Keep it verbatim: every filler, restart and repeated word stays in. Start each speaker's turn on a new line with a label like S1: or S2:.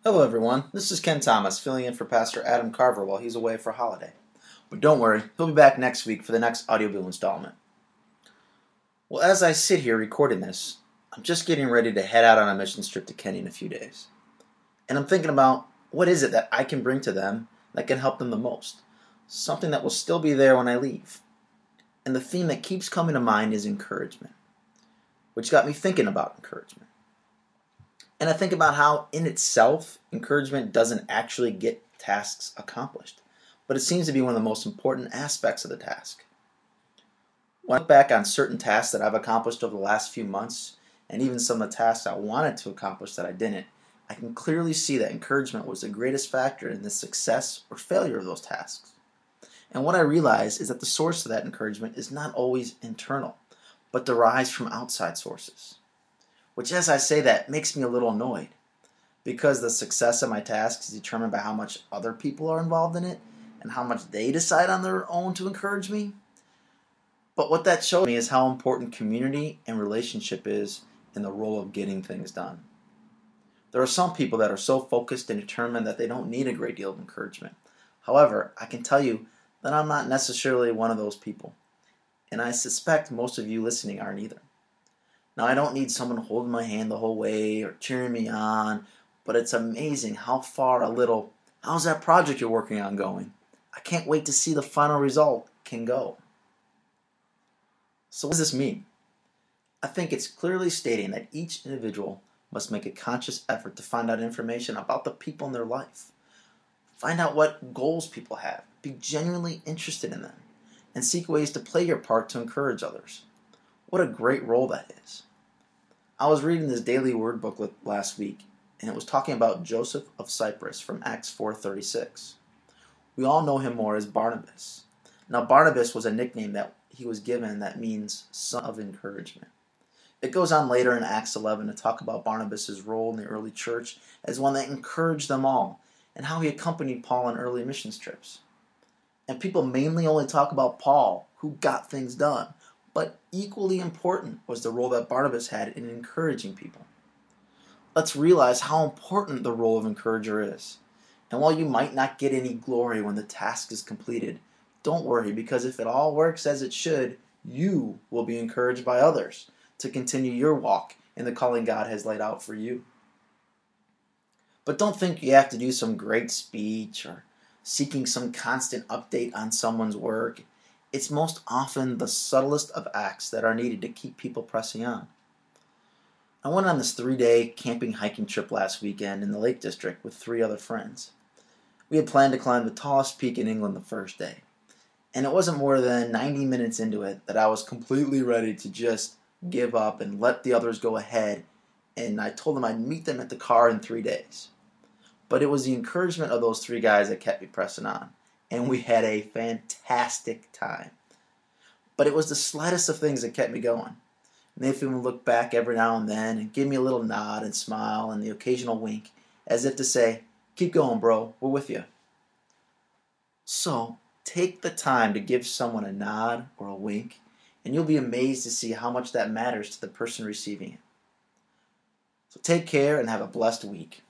S1: Hello everyone, this is Ken Thomas filling in for Pastor Adam Carver while he's away for holiday. But don't worry, he'll be back next week for the next audiobook installment. Well, as I sit here recording this, I'm just getting ready to head out on a mission trip to Kenya in a few days. And I'm thinking about what is it that I can bring to them that can help them the most. Something that will still be there when I leave. And the theme that keeps coming to mind is encouragement, which got me thinking about encouragement. And I think about how, in itself, encouragement doesn't actually get tasks accomplished, but it seems to be one of the most important aspects of the task. When I look back on certain tasks that I've accomplished over the last few months, and even some of the tasks I wanted to accomplish that I didn't, I can clearly see that encouragement was the greatest factor in the success or failure of those tasks. And what I realize is that the source of that encouragement is not always internal, but derives from outside sources. Which, as I say that, makes me a little annoyed, because the success of my task is determined by how much other people are involved in it and how much they decide on their own to encourage me. But what that shows me is how important community and relationship is in the role of getting things done. There are some people that are so focused and determined that they don't need a great deal of encouragement. However, I can tell you that I'm not necessarily one of those people, and I suspect most of you listening aren't either. Now, I don't need someone holding my hand the whole way or cheering me on, but it's amazing how far a little, "How's that project you're working on going? I can't wait to see the final result," can go. So what does this mean? I think it's clearly stating that each individual must make a conscious effort to find out information about the people in their life. Find out what goals people have. Be genuinely interested in them, and seek ways to play your part to encourage others. What a great role that is. I was reading this daily word booklet last week, and it was talking about Joseph of Cyprus from Acts four thirty-six. We all know him more as Barnabas. Now, Barnabas was a nickname that he was given that means son of encouragement. It goes on later in Acts eleven to talk about Barnabas' role in the early church as one that encouraged them all, and how he accompanied Paul on early missions trips. And people mainly only talk about Paul, who got things done. But equally important was the role that Barnabas had in encouraging people. Let's realize how important the role of encourager is. And while you might not get any glory when the task is completed, don't worry, because if it all works as it should, you will be encouraged by others to continue your walk in the calling God has laid out for you. But don't think you have to do some great speech or seeking some constant update on someone's work. It's most often the subtlest of acts that are needed to keep people pressing on. I went on this three-day camping hiking trip last weekend in the Lake District with three other friends. We had planned to climb the tallest peak in England the first day. And it wasn't more than ninety minutes into it that I was completely ready to just give up and let the others go ahead. And I told them I'd meet them at the car in three days. But it was the encouragement of those three guys that kept me pressing on. And we had a fantastic time. But it was the slightest of things that kept me going. Nathan would look back every now and then and give me a little nod and smile and the occasional wink, as if to say, "Keep going, bro, we're with you." So, take the time to give someone a nod or a wink, and you'll be amazed to see how much that matters to the person receiving it. So take care and have a blessed week.